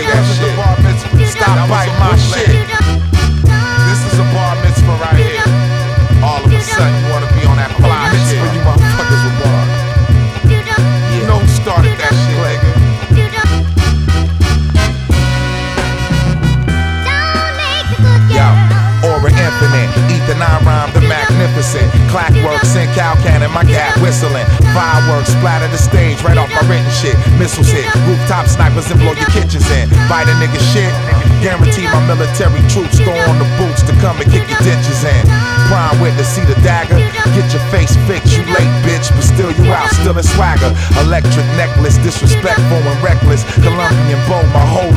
dig that shit. Stop biting my shit. This is a bar mitzvah right here. All of a sudden you wanna be on that fly shit. For you motherfuckers with bar. You know who started that shit, nigga? Yo, Aura Infinite, Ether 9 rhyme, the magnificent. Clockwork, send cow cannon, my cat whistling. Fireworks splatter the stage right off my written shit. Missiles hit, rooftop snipers and blow your kitchens in. Bite a nigga shit, guarantee my military troops go on the boots to come and kick your ditches in. Prime witness, see the dagger, get your face fixed. You late, bitch, but still you out, still in swagger. Electric necklace, disrespectful and reckless. Colombian bow, my whole